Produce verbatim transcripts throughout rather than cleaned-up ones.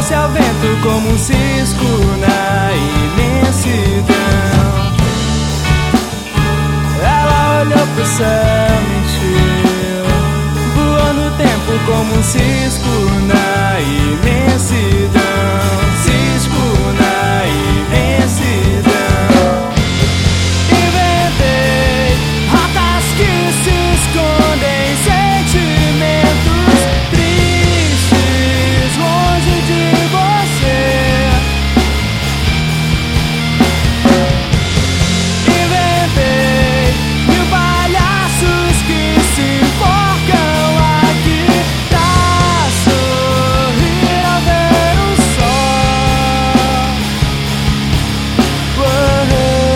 Lançou-se ao vento como um cisco na imensidão. Ela olhou pro céu, mentiu. Voou no tempo como um cisco na imensidão. Cisco na imensidão. Inventei rotas que se escondem, sentimentos tristes longe de você. Inventei mil palhaços que se enforcam aqui pra sorrir ao ver o sol. Uou,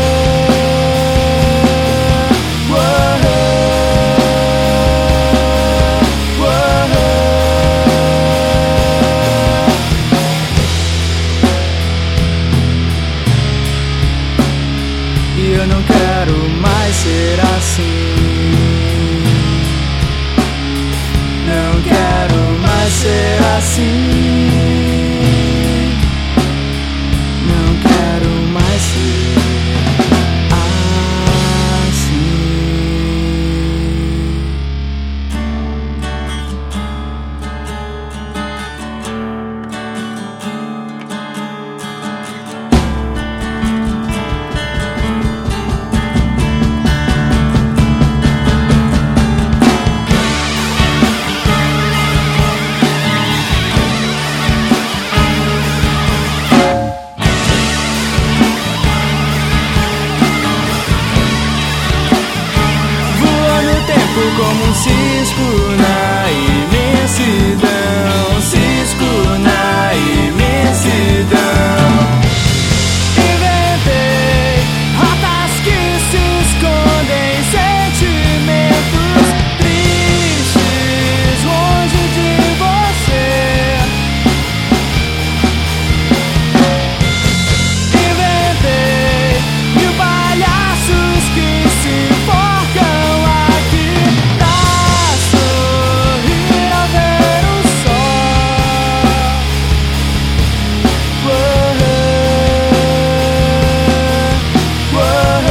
uou, uou. E eu não quero mais ser assim. Não quero mais ser assim. Não quero mais ser assim. Como um cisco na imensidão. Cisco na imensidão. Inventei rotas que se escondem, sentimentos tristes longe de você. Inventei mil palhaços que se enforcam aqui pra sorrir ao ver o sol. Uou, uou,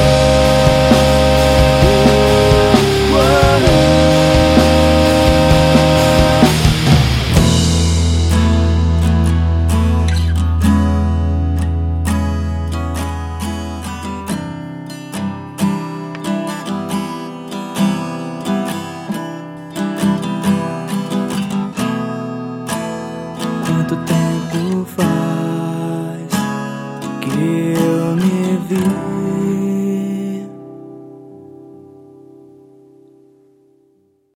quanto tempo faz que eu me vi?